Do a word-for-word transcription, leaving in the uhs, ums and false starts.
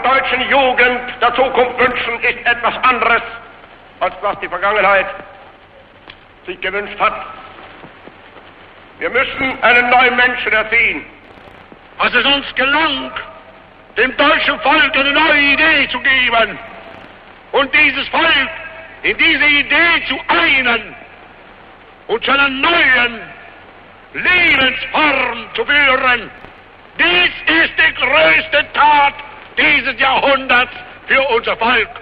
deutschen Jugend der Zukunft wünschen, ist etwas anderes, als was die Vergangenheit sich gewünscht hat. Wir müssen einen neuen Menschen erziehen. Als es uns gelang, dem deutschen Volk eine neue Idee zu geben und dieses Volk in diese Idee zu einen und zu einer neuen Lebensform zu führen, dies ist die größte Tat dieses Jahrhunderts für unser Volk.